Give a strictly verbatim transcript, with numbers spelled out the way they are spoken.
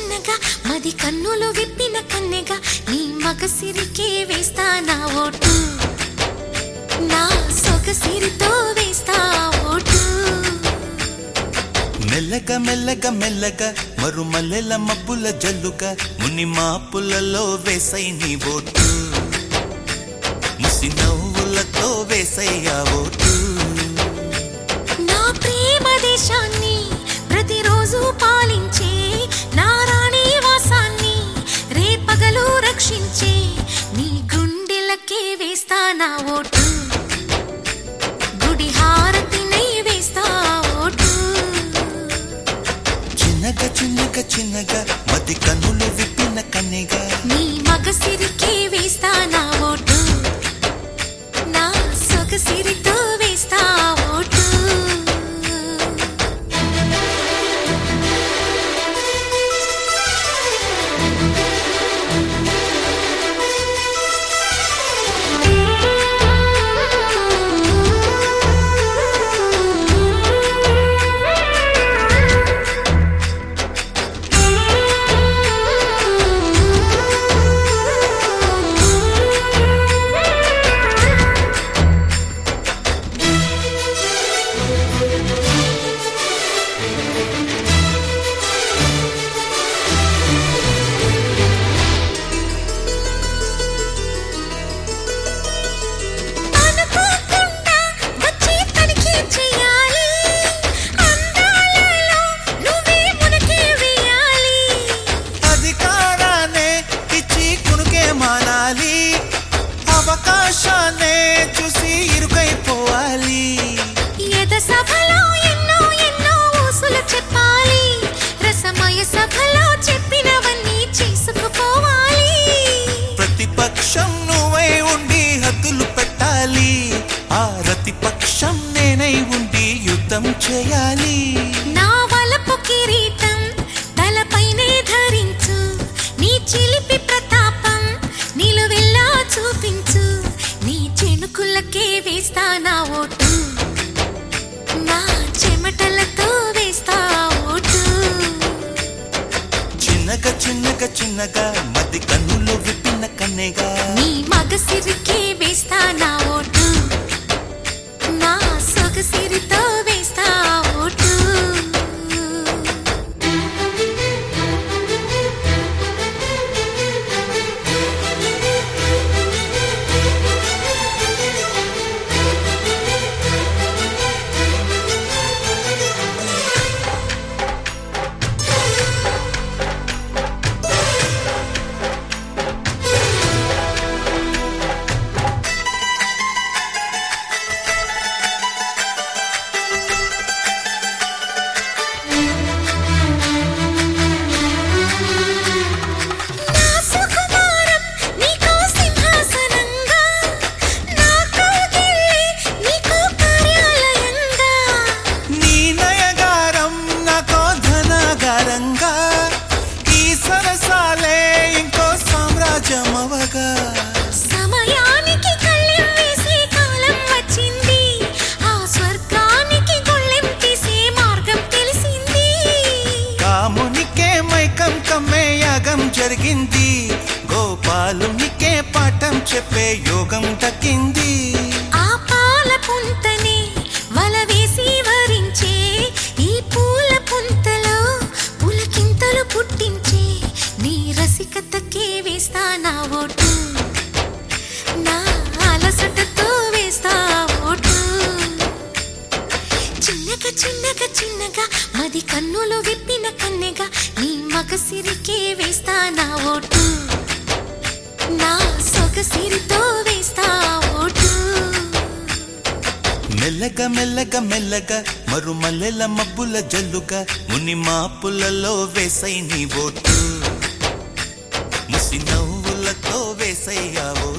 చిన్నగా మది కన్నులు విప్పిన కన్నెగా నీ మగసిరికే వేస్తా నా ఓటు నా సొగసిరితో వేస్తా ఓటు మెల్లగా మెల్లగా మెల్లగా మరుమల్లెల మబ్బుల జల్లుగా ముని మాపులలో వేసై నీ ఓటు ముసి నవ్వులతో వేసయ్యా ఓటు నా ప్రేమ దేశాన్ని ప్రతిరోజు పాలించే నా రాణి వాసాన్ని రేపగలు రక్షించే నీ గుండెలకే వేస్తా నా ఓటు గుడి హారతినై వేస్తా ఓటు చిన్నగా చిన్నగా చిన్నగా మది కన్నులు విప్పిన కన్నెగా నీ మగసిరికే వేస్తా నా ఓటు నా సొగసిరితో వేస్తా ఓటు అవకాశాన్నే చూసి ఇరుకైపోవాలి ఎద సభలో ఎన్నో ఎన్నో ఊసులు చెప్పాలి రసమయ సభలో చెప్పినవన్నీ చేసుకుపోవాలి ప్రతిపక్షం నువ్వై ఉండి హద్దులు పెట్టాలి ఆ ప్రతిపక్షం నేనై ఉండి యుద్ధం చేయాలి నా వలపు కిరీటం తలపైనే ధరించు నీ చిలిపి ప్రతాపం నిలువెల్లా చూపించు నీ చెనుకులకే వేస్తా నా ఓటు నా చెమటలతో వేస్తా ఓటు చిన్నగా చిన్నగా చిన్నగా మది కన్నులు విప్పిన కన్నెగా నీ మగసిరికే వేస్తా నా ఓటు నా సొగసిరితో వేస్తా ఓటు సమయానికి కళ్ళెం వేసే కాలం వచ్చింది ఆ స్వర్గానికి గొళ్ళెం తీసే మార్గం తెలిసింది కామునికే మైకం కమ్మే యాగం జరిగింది గోపాలునికే పాఠం చెప్పే యోగం దక్కింది ఆ పాల పుంతనే వల వేసి వరించే ఈ పూల పుంతలో పులకింతలు పుట్టించే నీ రసికతకే వేస్తా నా ఓటు నా అలసటతో వేస్తా ఓటు చిన్నగా చిన్నగా చిన్నగా మది కన్నులు విప్పిన కన్నెగా నీ మగసిరికే వేస్తా నా ఓటు నా సొగసిరితో వేస్తా ఓటు మెల్లగా మెల్లగా మెల్లగా మరుమల్లెల మబ్బుల జల్లుగా ముని మాపులలో వేసై నీ ఓటు ముసి నవ్వులతో వేసయ్యా